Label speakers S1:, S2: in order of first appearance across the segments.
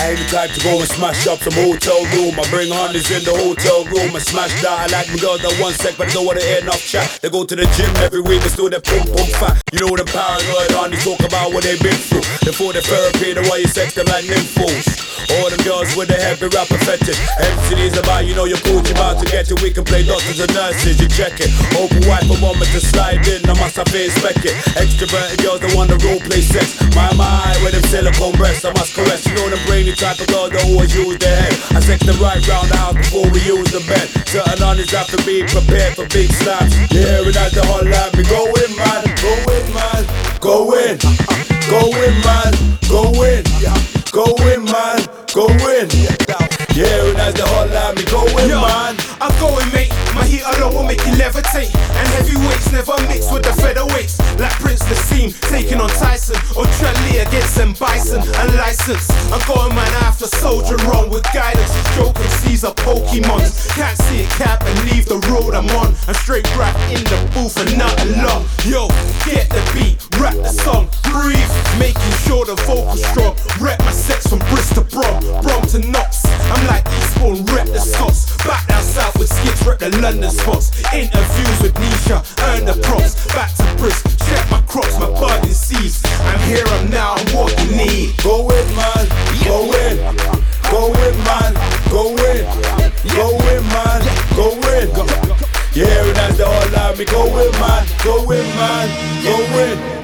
S1: I ain't the type to go and smash up some hotel room. I bring honeys in the hotel room and smash that. I like my girls that 1 sec, but I don't wanna hear enough chat. They go to the gym every week and still they pump fat. You know them paranoid honeys talk about what they been through. They for the therapy, the way you sex them like nymphos. All them girls with the heavy rapper fetish. MCD's about, you know your coach about to get it. We can play doctors and nurses, you check it. Open wide for moment to slide in, I must have to inspect it. Extroverted girls that want to role play sex. My with them silicone breasts, I must caress. You know them brainy type of girls that always use their head. I sex them right round the house before we use the bed. Certain honeys have to be prepared for big slaps. Yeah, without the whole line, we go in, man. Go in, man. Go in. Go in, man. Go in. Go in, man. Go in. Yeah, without the whole line, we go in, man.
S2: I'm going, mate. My heat alone will make you levitate. And heavyweights never mix with the featherweights. Like Prince Nassim taking on Tyson, or Trelly against them Bison. Unlicensed, I'm going man after soldier run with guidance. Joking Caesar Pokemons. Can't see it cap and leave the road I'm on. I'm straight rap in the booth and nothing long. Yo, get the beat, rap the song, breathe, making sure the vocal's strong. Rep my sex from Bristol to Brom to Knox. I'm like Eastbourne, rep the Scots. Back down south with skits, rep the London spots. Interviews with Nisha, earn the props. Back to Bristol, check my crops, my burden seeds. I'm here, I'm now, I'm what you need.
S1: Go in, man, go in. Go in, man, go in. Go in, man, go in. Yeah, and that's the whole line. We go in, man, go in, man, go in.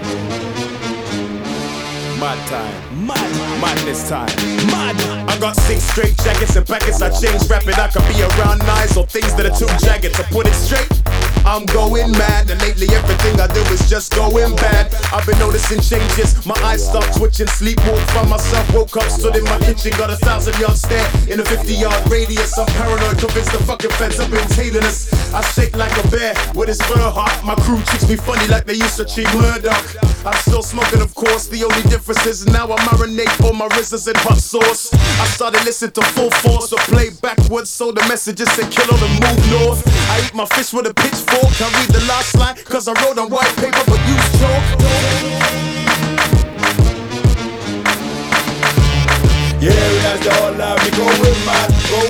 S2: Mad time, madness time, mad. I got 6 straight jackets and packets. I change rapid. I can be around nice or things that are too jagged. To put it straight, I'm going mad, and lately everything I do is just going bad. I've been noticing changes. My eyes start twitching, sleepwalk by myself. Woke up, stood in my kitchen, got a 1,000-yard stare in a 50-yard radius. I'm paranoid, convinced the fucking feds have been tailing us. I shake like a bear with his fur hot. My crew treats me funny like they used to treat Murdoch. I'm still smoking, of course. The only difference is now I marinate all my wrists in hot sauce. I started listening to full force, so play backwards so the messages say kill on the move north. I eat my fish with a pitchfork. Can't read the last line cause I wrote on white paper but use chalk.
S1: Yeah, that's the whole line. We go in, man. Go